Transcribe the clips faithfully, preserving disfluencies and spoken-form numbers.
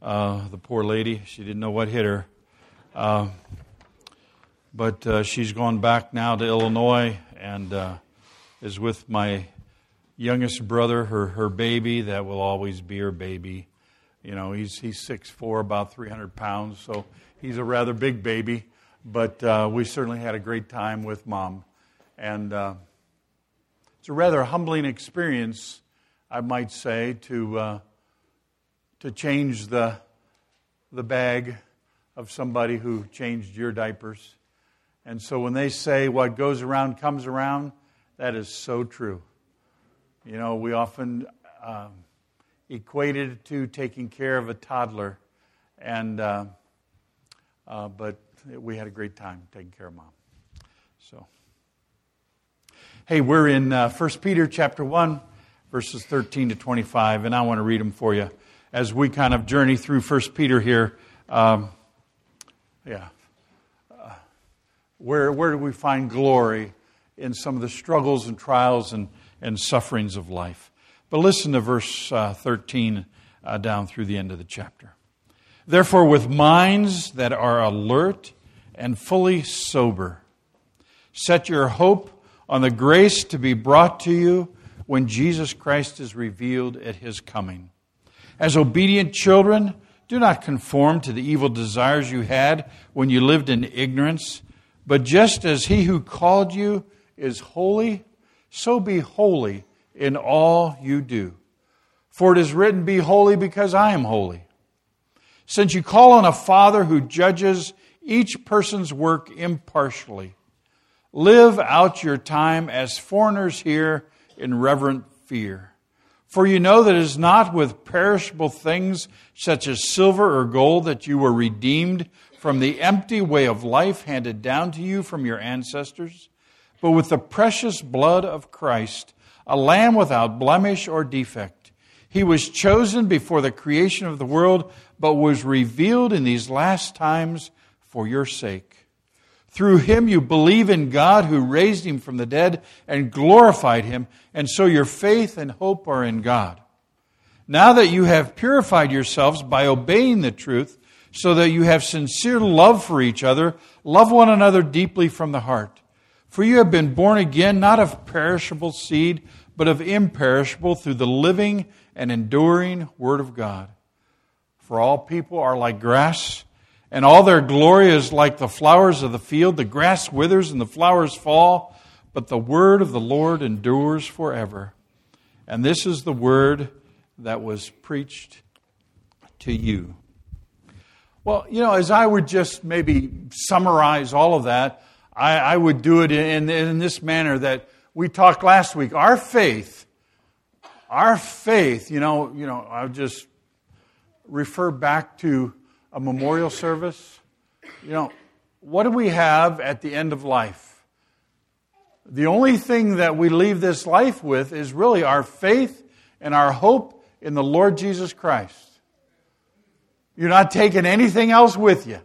uh, the poor lady. She didn't know what hit her. Uh, but uh, she's gone back now to Illinois and uh, is with my youngest brother, her her baby. That will always be her baby. You know, he's he's six foot four, about three hundred pounds, so he's a rather big baby. But uh, we certainly had a great time with Mom. And uh, it's a rather humbling experience, I might say, to uh, to change the the bag of somebody who changed your diapers. And so when they say what goes around comes around, that is so true. You know, we often um, equate it to taking care of a toddler, and uh, uh, but we had a great time taking care of Mom. So, hey, we're in uh, First Peter chapter one, verses thirteen to twenty-five, and I want to read them for you as we kind of journey through First Peter here. Um, yeah, uh, where where do we find glory in some of the struggles and trials and and sufferings of life? But listen to verse uh, thirteen uh, down through the end of the chapter. Therefore, with minds that are alert and fully sober, set your hope on the grace to be brought to you when Jesus Christ is revealed at His coming. As obedient children, do not conform to the evil desires you had when you lived in ignorance, but just as He who called you is holy, so be holy in all you do. For it is written, be holy because I am holy. Since you call on a Father who judges each person's work impartially, live out your time as foreigners here in reverent fear. For you know that it is not with perishable things such as silver or gold that you were redeemed from the empty way of life handed down to you from your ancestors, but with the precious blood of Christ, a lamb without blemish or defect. He was chosen before the creation of the world, but was revealed in these last times for your sake. Through Him you believe in God who raised Him from the dead and glorified Him, and so your faith and hope are in God. Now that you have purified yourselves by obeying the truth, so that you have sincere love for each other, love one another deeply from the heart. For you have been born again, not of perishable seed, but of imperishable, through the living and enduring Word of God. For all people are like grass, and all their glory is like the flowers of the field. The grass withers and the flowers fall, but the word of the Lord endures forever. And this is the word that was preached to you. Well, you know, as I would just maybe summarize all of that, I, I would do it in, in this manner that we talked last week. Our faith, our faith, you know, you know, I'll just refer back to a memorial service. You know, what do we have at the end of life? The only thing that we leave this life with is really our faith and our hope in the Lord Jesus Christ. You're not taking anything else with you.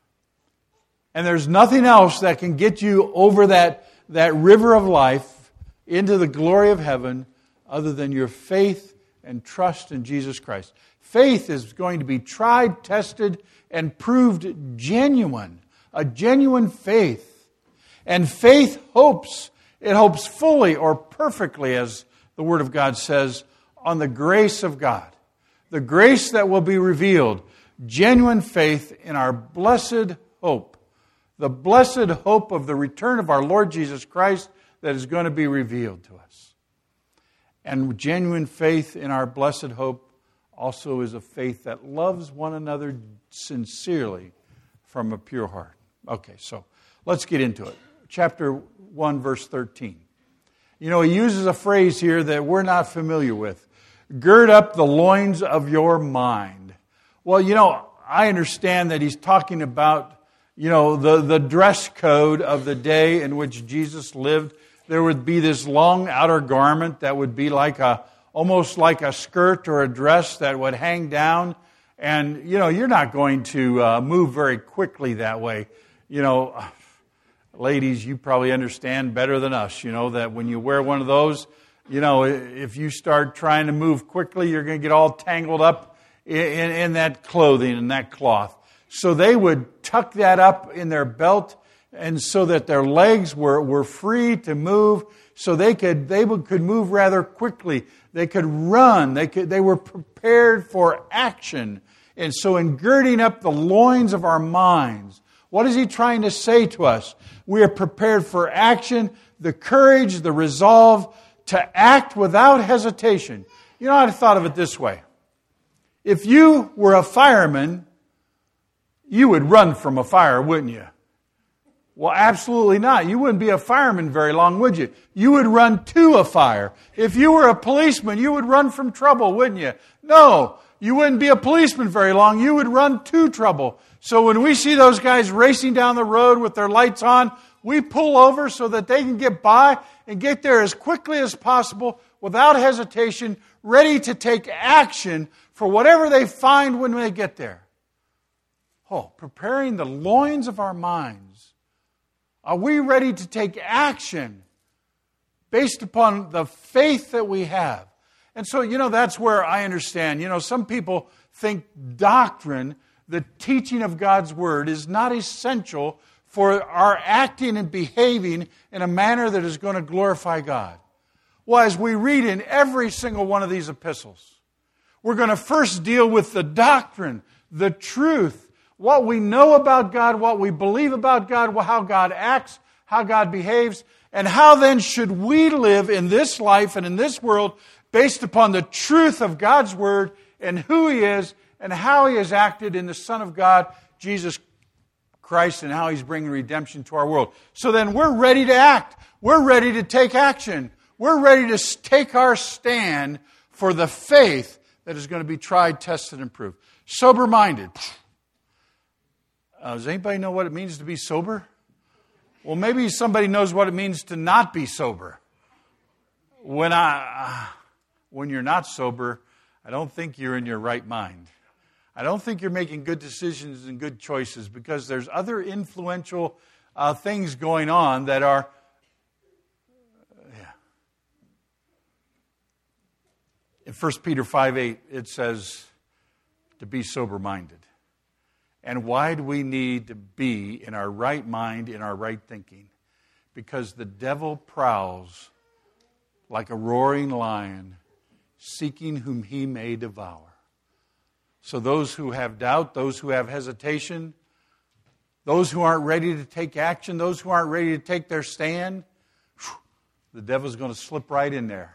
And there's nothing else that can get you over that, that river of life into the glory of heaven other than your faith and trust in Jesus Christ. Faith is going to be tried, tested, and proved genuine. A genuine faith. And faith hopes. It hopes fully or perfectly, as the Word of God says, on the grace of God. The grace that will be revealed. Genuine faith in our blessed hope. The blessed hope of the return of our Lord Jesus Christ that is going to be revealed to us. And genuine faith in our blessed hope also is a faith that loves one another sincerely from a pure heart. Okay, so let's get into it. Chapter one, verse thirteen. You know, he uses a phrase here that we're not familiar with. Gird up the loins of your mind. Well, you know, I understand that he's talking about, you know, the, the dress code of the day in which Jesus lived. There would be this long outer garment that would be like a almost like a skirt or a dress that would hang down. And, you know, you're not going to uh, move very quickly that way. You know, ladies, you probably understand better than us, you know, that when you wear one of those, you know, if you start trying to move quickly, you're going to get all tangled up in, in that clothing and that cloth. So they would tuck that up in their belt, and so that their legs were, were free to move, so they could they would, could move rather quickly. They could run. They could they were prepared for action. And so in girding up the loins of our minds, what is he trying to say to us? We are prepared for action, the courage, the resolve to act without hesitation. You know, I thought of it this way. If you were a fireman, you would run from a fire, wouldn't you? Well, absolutely not. You wouldn't be a fireman very long, would you? You would run to a fire. If you were a policeman, you would run from trouble, wouldn't you? No, you wouldn't be a policeman very long. You would run to trouble. So when we see those guys racing down the road with their lights on, we pull over so that they can get by and get there as quickly as possible without hesitation, ready to take action for whatever they find when they get there. Oh, preparing the loins of our minds. Are we ready to take action based upon the faith that we have? And so, you know, that's where I understand. You know, some people think doctrine, the teaching of God's Word, is not essential for our acting and behaving in a manner that is going to glorify God. Well, as we read in every single one of these epistles, we're going to first deal with the doctrine, the truth, what we know about God, what we believe about God, how God acts, how God behaves, and how then should we live in this life and in this world based upon the truth of God's Word and who He is and how He has acted in the Son of God, Jesus Christ, and how He's bringing redemption to our world. So then we're ready to act. We're ready to take action. We're ready to take our stand for the faith that is going to be tried, tested, and proved. Sober-minded. Uh, does anybody know what it means to be sober? Well, maybe somebody knows what it means to not be sober. When I, uh, when you're not sober, I don't think you're in your right mind. I don't think you're making good decisions and good choices because there's other influential uh, things going on that are, uh, yeah. In First Peter five eight, it says to be sober-minded. And why do we need to be in our right mind, in our right thinking? Because the devil prowls like a roaring lion, seeking whom he may devour. So those who have doubt, those who have hesitation, those who aren't ready to take action, those who aren't ready to take their stand, whew, the devil's going to slip right in there.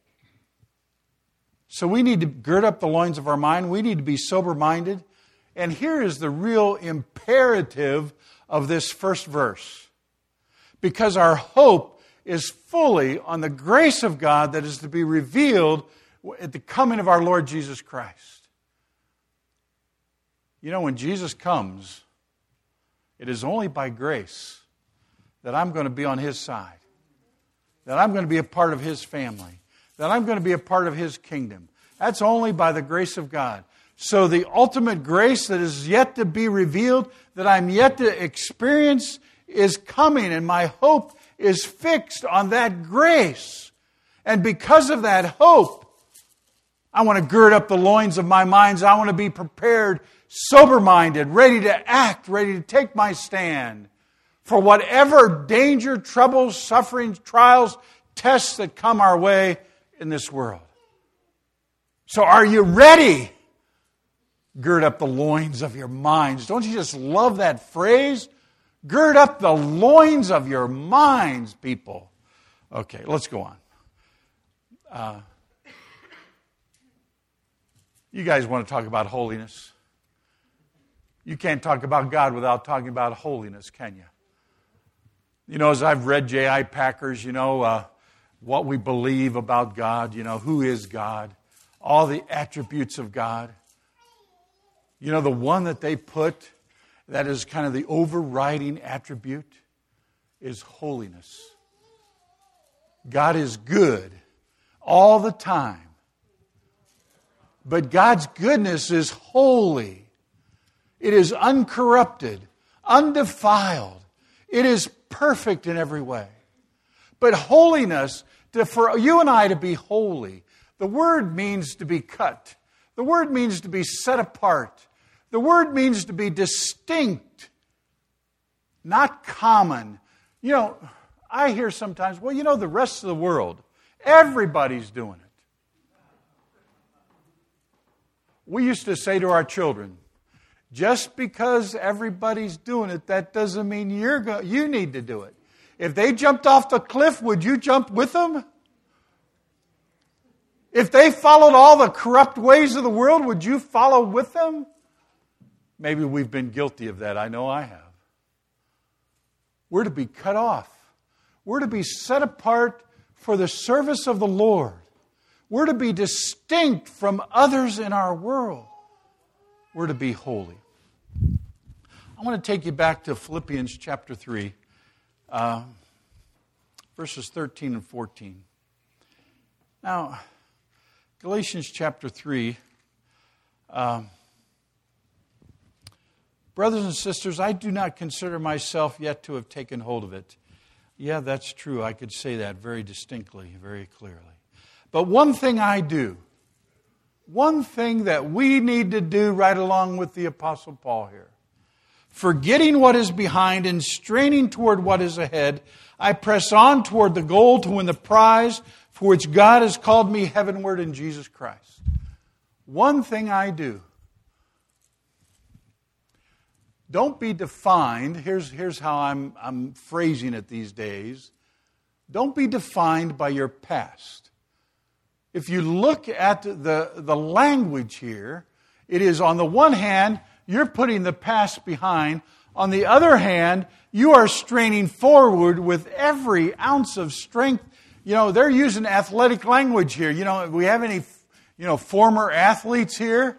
So we need to gird up the loins of our mind. We need to be sober-minded. And here is the real imperative of this first verse. Because our hope is fully on the grace of God that is to be revealed at the coming of our Lord Jesus Christ. You know, when Jesus comes, it is only by grace that I'm going to be on His side, that I'm going to be a part of His family, that I'm going to be a part of His kingdom. That's only by the grace of God. So the ultimate grace that is yet to be revealed, that I'm yet to experience, is coming, and my hope is fixed on that grace. And because of that hope, I want to gird up the loins of my minds. I want to be prepared, sober-minded, ready to act, ready to take my stand for whatever danger, troubles, sufferings, trials, tests that come our way in this world. So are you ready? Gird up the loins of your minds. Don't you just love that phrase? Gird up the loins of your minds, people. Okay, let's go on. Uh, you guys want to talk about holiness? You can't talk about God without talking about holiness, can you? You know, as I've read J I Packer's, you know, uh, what we believe about God, you know, who is God, all the attributes of God. You know, the one that they put that is kind of the overriding attribute is holiness. God is good all the time. But God's goodness is holy. It is uncorrupted, undefiled. It is perfect in every way. But holiness, to, for you and I to be holy, the word means to be cut. The word means to be set apart. The word means to be distinct, not common. You know, I hear sometimes, well, you know, the rest of the world, everybody's doing it. We used to say to our children, just because everybody's doing it, that doesn't mean you're go- you need to do it. If they jumped off the cliff, would you jump with them? If they followed all the corrupt ways of the world, would you follow with them? Maybe we've been guilty of that. I know I have. We're to be cut off. We're to be set apart for the service of the Lord. We're to be distinct from others in our world. We're to be holy. I want to take you back to Philippians chapter three, uh, verses thirteen and fourteen. Now, Galatians chapter three, uh, brothers and sisters, I do not consider myself yet to have taken hold of it. Yeah, that's true. I could say that very distinctly, very clearly. But one thing I do, one thing that we need to do right along with the Apostle Paul here, forgetting what is behind and straining toward what is ahead, I press on toward the goal to win the prize for which God has called me heavenward in Jesus Christ. One thing I do. Don't be defined. Here's, here's how I'm, I'm phrasing it these days. Don't be defined by your past. If you look at the, the language here, it is on the one hand, you're putting the past behind. On the other hand, you are straining forward with every ounce of strength. You know, they're using athletic language here. You know, we have any, you know, former athletes here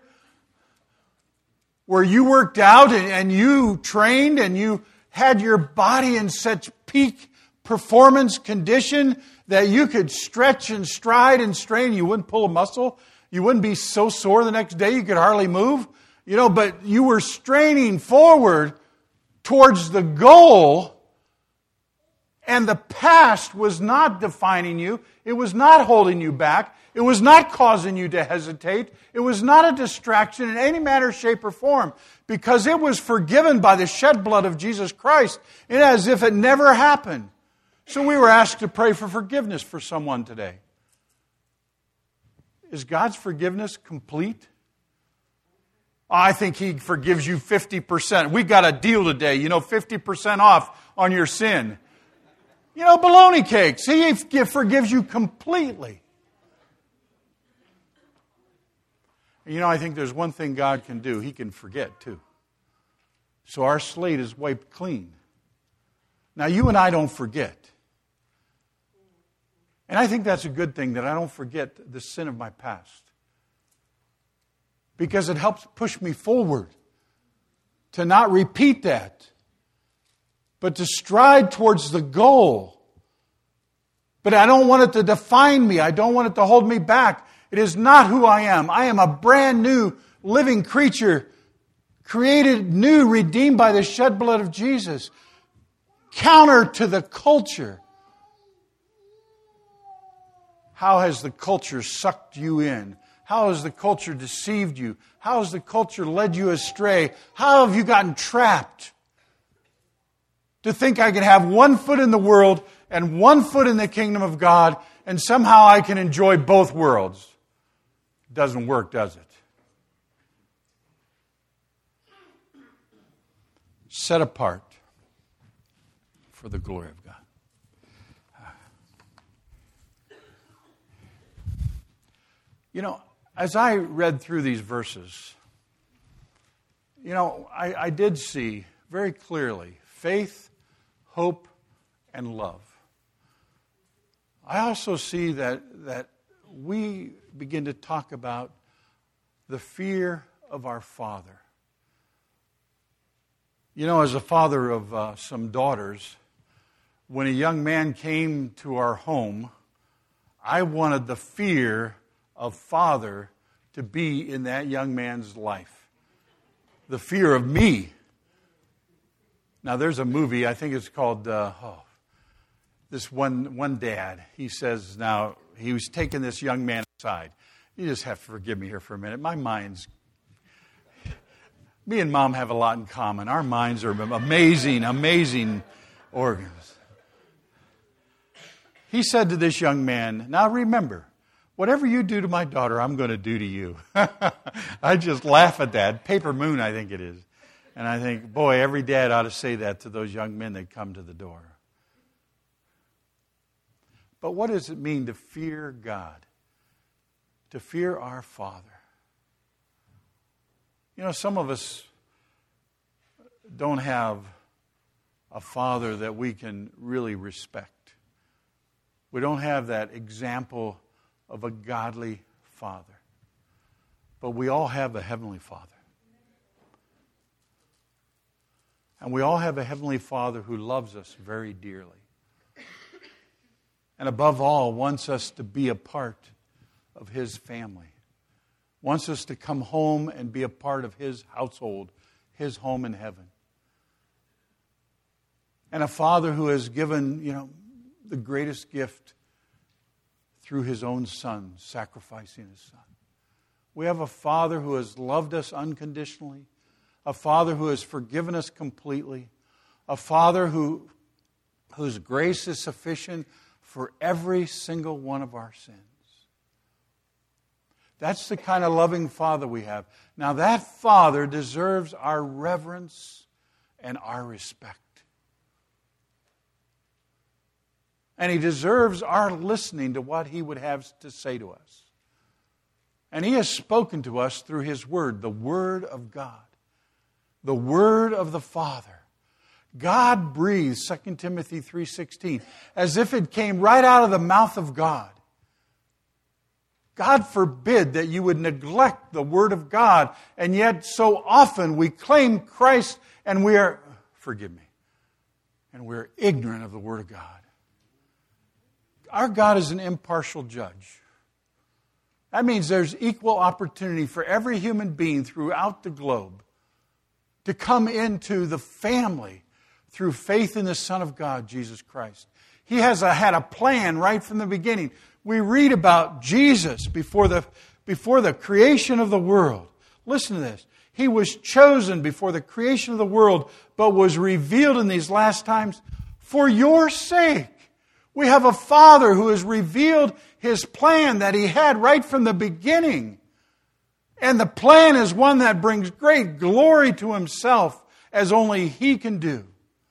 where you worked out and, and you trained and you had your body in such peak performance condition that you could stretch and stride and strain. You wouldn't pull a muscle. You wouldn't be so sore the next day you could hardly move. You know, but you were straining forward towards the goal, and the past was not defining you. It was not holding you back. It was not causing you to hesitate. It was not a distraction in any manner, shape, or form, because it was forgiven by the shed blood of Jesus Christ, and as if it never happened. So we were asked to pray for forgiveness for someone today. Is God's forgiveness complete? I think He forgives you fifty percent. We got a deal today, you know, fifty percent off on your sin. You know, bologna cakes. He forgives you completely. You know, I think there's one thing God can do. He can forget, too. So our slate is wiped clean. Now, you and I don't forget. And I think that's a good thing, that I don't forget the sin of my past. Because it helps push me forward to not repeat that, but to stride towards the goal. But I don't want it to define me. I don't want it to hold me back. It is not who I am. I am a brand new living creature, created new, redeemed by the shed blood of Jesus. Counter to the culture. How has the culture sucked you in? How has the culture deceived you? How has the culture led you astray? How have you gotten trapped? To think I can have one foot in the world and one foot in the kingdom of God, and somehow I can enjoy both worlds. It doesn't work, does it? Set apart for the glory of God. You know, as I read through these verses, you know, I, I did see very clearly faith, hope, and love. I also see that, that we begin to talk about the fear of our Father. You know, as a father of uh, some daughters, when a young man came to our home, I wanted the fear of Father to be in that young man's life. The fear of me. Now, there's a movie, I think it's called, uh, oh, this one, one dad, he says, now, he was taking this young man aside. You just have to forgive me here for a minute. My mind's... Me and Mom have a lot in common. Our minds are amazing, amazing organs. He said to this young man, now remember, whatever you do to my daughter, I'm going to do to you. I just laugh at that. Paper Moon, I think it is. And I think, boy, every dad ought to say that to those young men that come to the door. But what does it mean to fear God? To fear our Father? You know, some of us don't have a father that we can really respect. We don't have that example of a godly father. But we all have a heavenly Father. And we all have a heavenly Father who loves us very dearly. And above all, wants us to be a part of His family. Wants us to come home and be a part of His household, His home in heaven. And a Father who has given, you know, the greatest gift through His own Son, sacrificing His Son. We have a Father who has loved us unconditionally, a Father who has forgiven us completely, a Father who, whose grace is sufficient for every single one of our sins. That's the kind of loving Father we have. Now that Father deserves our reverence and our respect. And He deserves our listening to what He would have to say to us. And He has spoken to us through His Word, the Word of God. The Word of the Father. God breathed, Second Timothy three sixteen, as if it came right out of the mouth of God. God forbid that you would neglect the Word of God, and yet so often we claim Christ and we are, forgive me, and we're ignorant of the Word of God. Our God is an impartial judge. That means there's equal opportunity for every human being throughout the globe to come into the family through faith in the Son of God, Jesus Christ. He has a, had a plan right from the beginning. We read about Jesus before the, before the creation of the world. Listen to this. He was chosen before the creation of the world, but was revealed in these last times for your sake. We have a Father who has revealed His plan that He had right from the beginning. And the plan is one that brings great glory to Himself, as only He can do.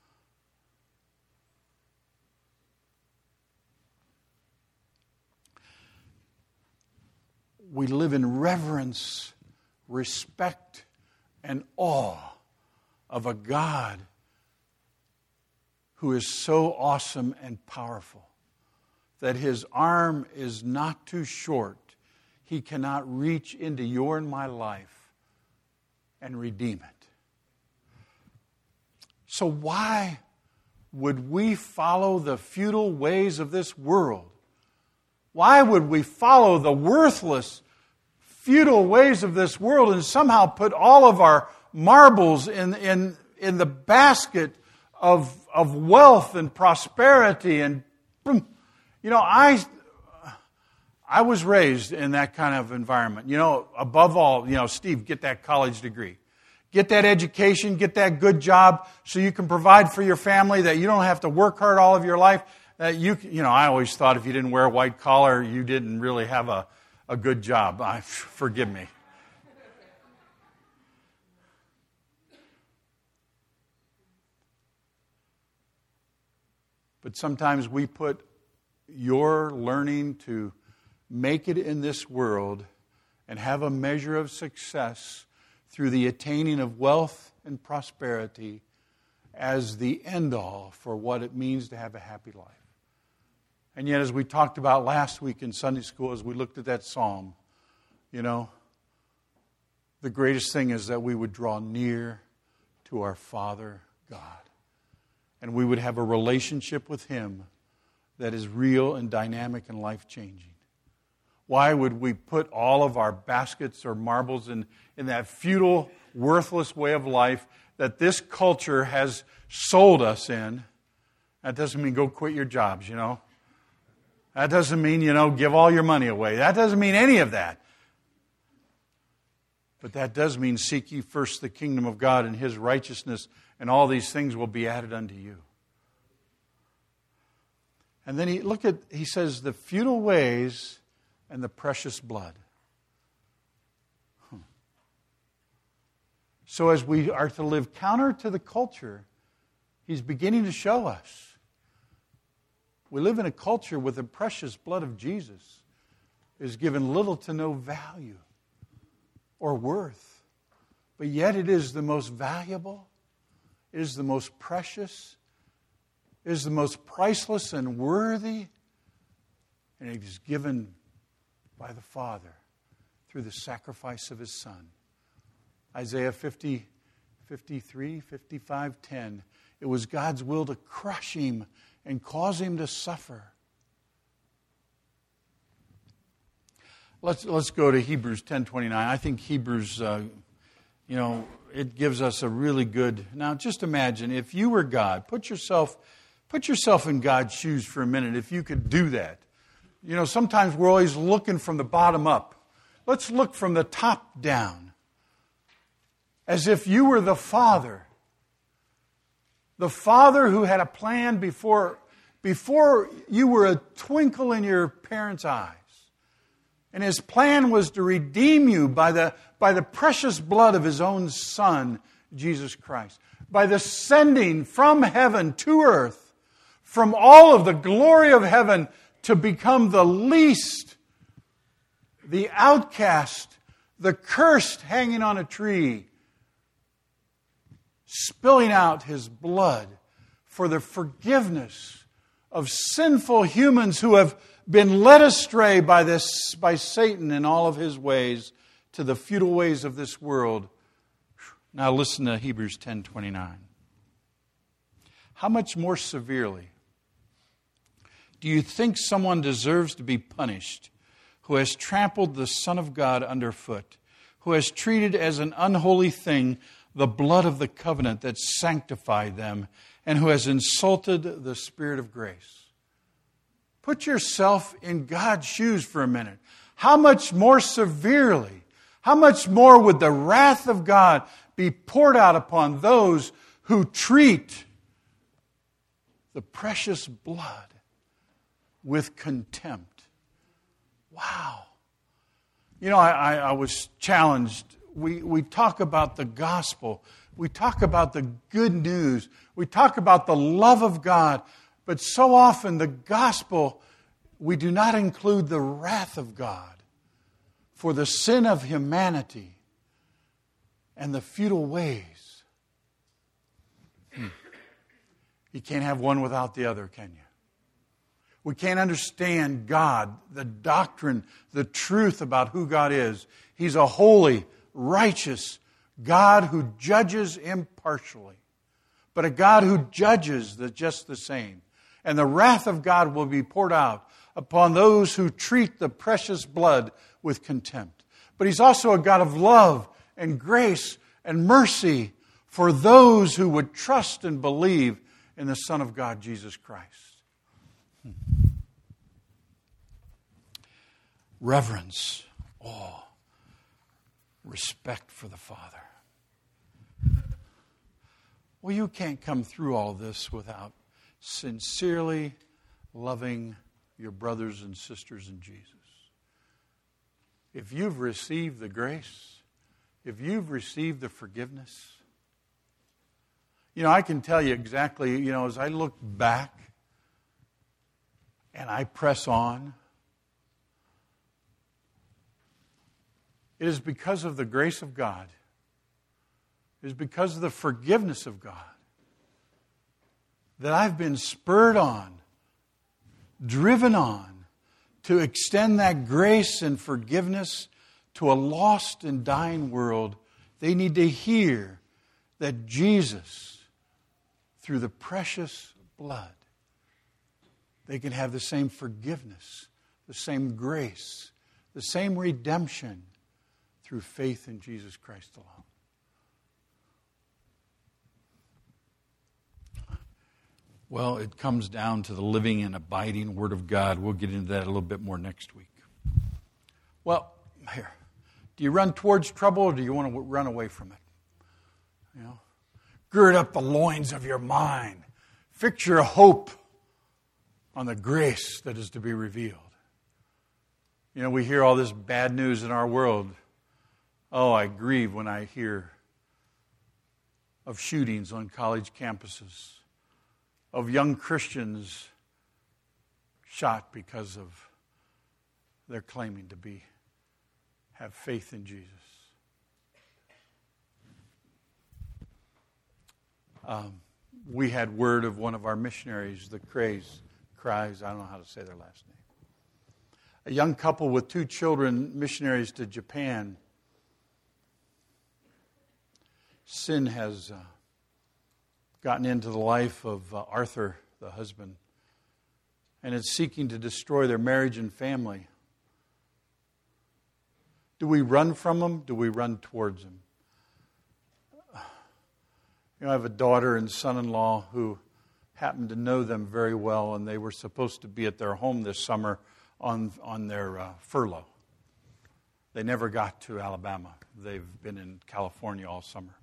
We live in reverence, respect, and awe of a God who is so awesome and powerful that His arm is not too short. He cannot reach into your and my life and redeem it. So why would we follow the futile ways of this world? Why would we follow the worthless, futile ways of this world and somehow put all of our marbles in, in, in the basket of, of wealth and prosperity? And, you know, I, I was raised in that kind of environment. You know, above all, you know, Steve, get that college degree. Get that education, get that good job so you can provide for your family, that you don't have to work hard all of your life. That you, you know, I always thought if you didn't wear a white collar, you didn't really have a, a good job. I, forgive me. But sometimes we put your learning to make it in this world and have a measure of success through the attaining of wealth and prosperity as the end-all for what it means to have a happy life. And yet, as we talked about last week in Sunday school, as we looked at that psalm, you know, the greatest thing is that we would draw near to our Father God. And we would have a relationship with Him that is real and dynamic and life-changing. Why would we put all of our baskets or marbles in, in that futile, worthless way of life that this culture has sold us in? That doesn't mean go quit your jobs, you know. That doesn't mean, you know, give all your money away. That doesn't mean any of that. But that does mean seek ye first the kingdom of God and His righteousness, and all these things will be added unto you. And then he look at he says the futile ways and the precious blood. Hmm. So as we are to live counter to the culture, he's beginning to show us. We live in a culture where the precious blood of Jesus is given little to no value or worth. But yet it is the most valuable, it is the most precious, it is the most priceless and worthy, and it is given by the Father through the sacrifice of His Son. Isaiah fifty, fifty-three, fifty-five, ten. It was God's will to crush Him and cause Him to suffer. Let's let's go to Hebrews ten twenty-nine. I think Hebrews, uh, you know, it gives us a really good. Now, just imagine if you were God. Put yourself, put yourself in God's shoes for a minute. If you could do that, you know, sometimes we're always looking from the bottom up. Let's look from the top down, as if you were the Father, the Father who had a plan before before you were a twinkle in your parents' eyes. And His plan was to redeem you by the, by the precious blood of His own Son, Jesus Christ. By the sending from heaven to earth, from all of the glory of heaven, to become the least, the outcast, the cursed hanging on a tree, spilling out His blood for the forgiveness of sinful humans who have been led astray by this, by Satan and all of his ways to the futile ways of this world. Now listen to Hebrews ten twenty-nine. How much more severely do you think someone deserves to be punished who has trampled the Son of God underfoot, who has treated as an unholy thing the blood of the covenant that sanctified them, and who has insulted the Spirit of grace? Put yourself in God's shoes for a minute. How much more severely, how much more would the wrath of God be poured out upon those who treat the precious blood with contempt? Wow. You know, I, I, I was challenged. We, we talk about the gospel. We talk about the good news. We talk about the love of God. But so often the gospel, we do not include the wrath of God for the sin of humanity and the futile ways. Hmm. You can't have one without the other, can you? We can't understand God, the doctrine, the truth about who God is. He's a holy, righteous God who judges impartially, but a God who judges the, just the same. And the wrath of God will be poured out upon those who treat the precious blood with contempt. But He's also a God of love and grace and mercy for those who would trust and believe in the Son of God, Jesus Christ. Hmm. Reverence, awe, respect for the Father. Well, you can't come through all this without sincerely loving your brothers and sisters in Jesus. If you've received the grace, if you've received the forgiveness, you know, I can tell you exactly, you know, as I look back and I press on, it is because of the grace of God. It is because of the forgiveness of God that I've been spurred on, driven on, to extend that grace and forgiveness to a lost and dying world. They need to hear that Jesus, through the precious blood, they can have the same forgiveness, the same grace, the same redemption through faith in Jesus Christ alone. Well, it comes down to the living and abiding Word of God. We'll get into that a little bit more next week. Well, here. Do you run towards trouble or do you want to run away from it? You know, gird up the loins of your mind. Fix your hope on the grace that is to be revealed. You know, we hear all this bad news in our world. Oh, I grieve when I hear of shootings on college campuses, of young Christians shot because of their claiming to be, have faith in Jesus. Um, we had word of one of our missionaries, the Crays, Cries, I don't know how to say their last name. A young couple with two children, missionaries to Japan. Sin has uh, gotten into the life of uh, Arthur, the husband, and it's seeking to destroy their marriage and family. Do we run from them? Do we run towards them? You know, I have a daughter and son-in-law who happen to know them very well, and they were supposed to be at their home this summer on, on their uh, furlough. They never got to Alabama. They've been in California all summer.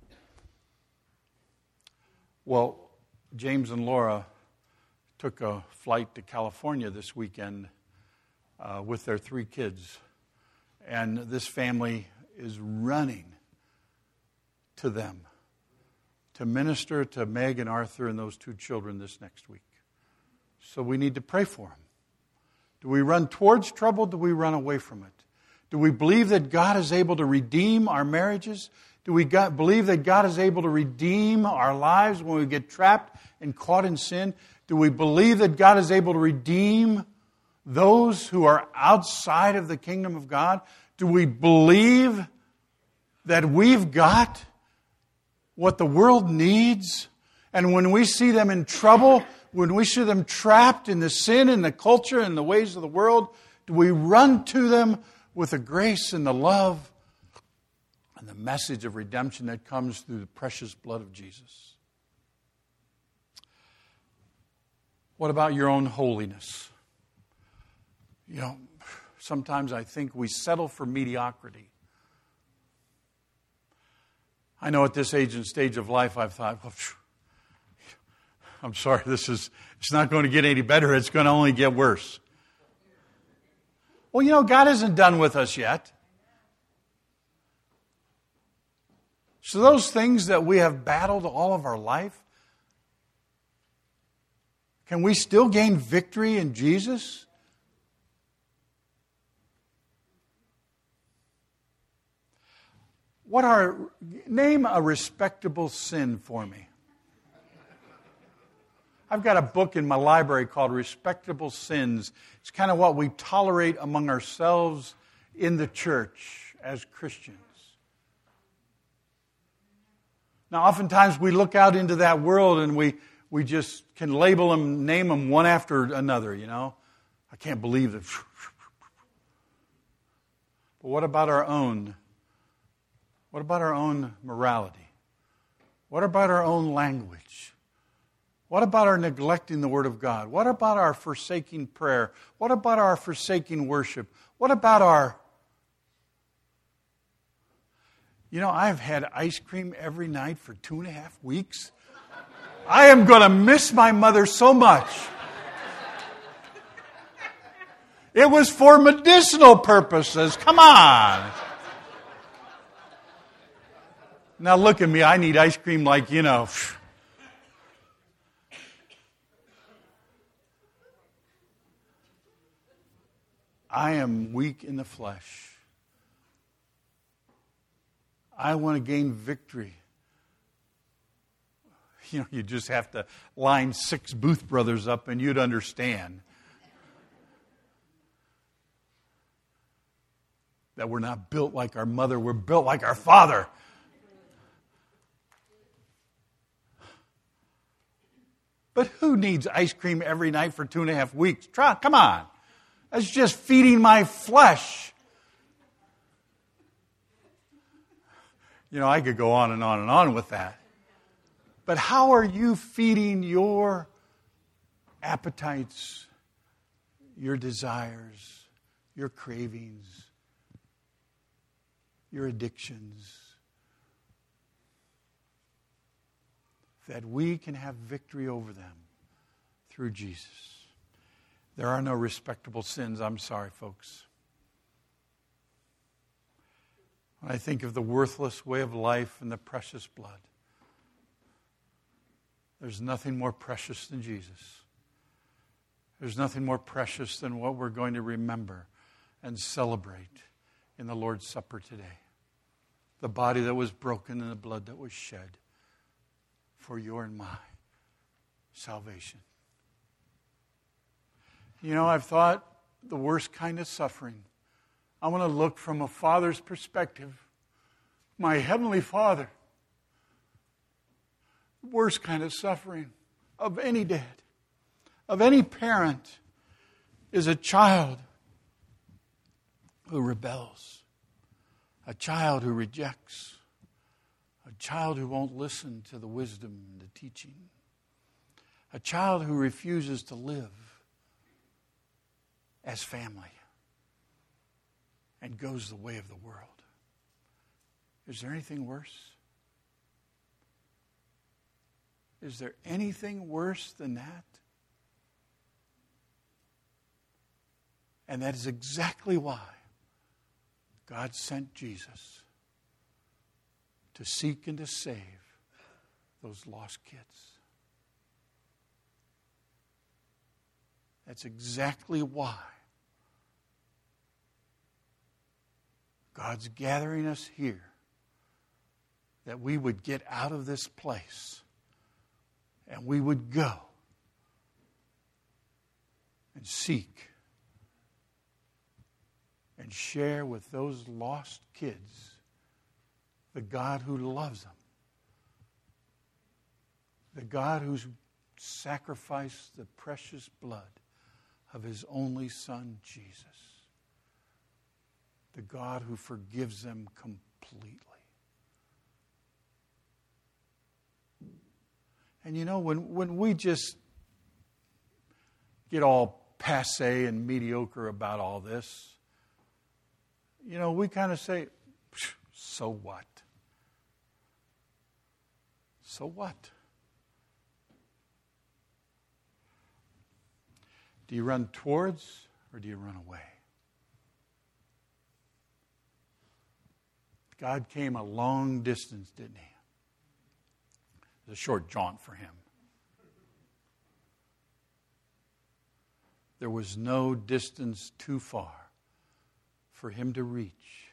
Well, James and Laura took a flight to California this weekend uh, with their three kids. And this family is running to them to minister to Meg and Arthur and those two children this next week. So we need to pray for them. Do we run towards trouble? Do we run away from it? Do we believe that God is able to redeem our marriages? Do we got, believe that God is able to redeem our lives when we get trapped and caught in sin? Do we believe that God is able to redeem those who are outside of the kingdom of God? Do we believe that we've got what the world needs? And when we see them in trouble, when we see them trapped in the sin and the culture and the ways of the world, do we run to them with the grace and the love and the message of redemption that comes through the precious blood of Jesus? What about your own holiness? You know, sometimes I think we settle for mediocrity. I know at this age and stage of life I've thought, well, I'm sorry, this is, it's not going to get any better. It's going to only get worse. Well, you know, God isn't done with us yet. So those things that we have battled all of our life, can we still gain victory in Jesus? What are, name a respectable sin for me. I've got a book in my library called Respectable Sins. It's kind of what we tolerate among ourselves in the church as Christians. Now, oftentimes we look out into that world and we, we just can label them, name them one after another, you know. I can't believe that. But what about our own? What about our own morality? What about our own language? What about our neglecting the Word of God? What about our forsaking prayer? What about our forsaking worship? What about our... You know, I've had ice cream every night for two and a half weeks. I am going to miss my mother so much. It was for medicinal purposes. Come on. Now look at me. I need ice cream like, you know... I am weak in the flesh. I want to gain victory. You know, you just have to line six Booth brothers up and you'd understand that we're not built like our mother, we're built like our father. But who needs ice cream every night for two and a half weeks? Try, come on. That's just feeding my flesh. You know, I could go on and on and on with that. But how are you feeding your appetites, your desires, your cravings? your addictions, that we can have victory over them through Jesus. There are no respectable sins. I'm sorry, folks. When I think of the worthless way of life and the precious blood, there's nothing more precious than Jesus. There's nothing more precious than what we're going to remember and celebrate in the Lord's Supper today. The body that was broken and the blood that was shed for your and my salvation. You know, I've thought the worst kind of suffering. I want to look from a father's perspective. My heavenly Father. The worst kind of suffering of any dad, of any parent, is a child who rebels, a child who rejects, a child who won't listen to the wisdom and the teaching, a child who refuses to live as family and goes the way of the world. Is there anything worse? Is there anything worse than that? And that is exactly why God sent Jesus to seek and to save those lost kids. That's exactly why God's gathering us here, that we would get out of this place and we would go and seek and share with those lost kids the God who loves them, the God who's sacrificed the precious blood of His only Son, Jesus, the God who forgives them completely. And you know, when, when we just get all passé and mediocre about all this, you know, we kind of say, so what? So what? Do you run towards or do you run away? God came a long distance, didn't He? It was a short jaunt for Him. There was no distance too far for Him to reach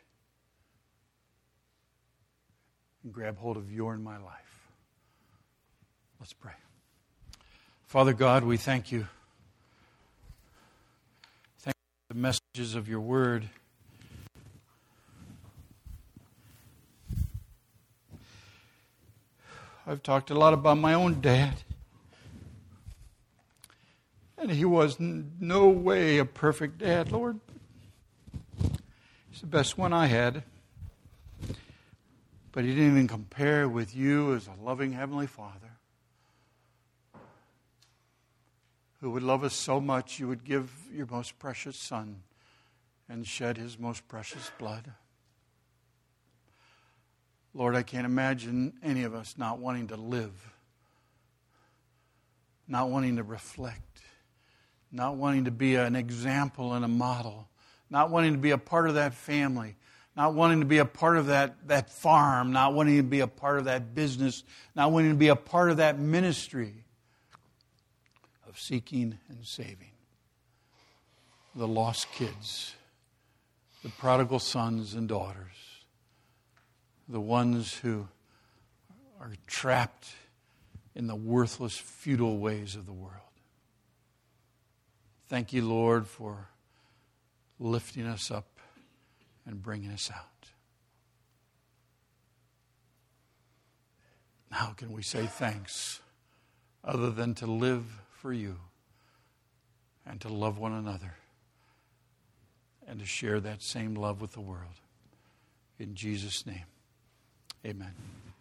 and grab hold of your and my life. Let's pray. Father God, we thank You. Thank You for the messages of Your Word. I've talked a lot about my own dad. And he was in no way a perfect dad, Lord. He's the best one I had. But he didn't even compare with You as a loving Heavenly Father who would love us so much You would give Your most precious Son and shed His most precious blood. Lord, I can't imagine any of us not wanting to live, not wanting to reflect, not wanting to be an example and a model, not wanting to be a part of that family, not wanting to be a part of that, that farm, not wanting to be a part of that business, not wanting to be a part of that ministry of seeking and saving the lost kids, the prodigal sons and daughters, the ones who are trapped in the worthless, futile ways of the world. Thank You, Lord, for lifting us up and bringing us out. How can we say thanks other than to live for You and to love one another and to share that same love with the world? In Jesus' name. Amen.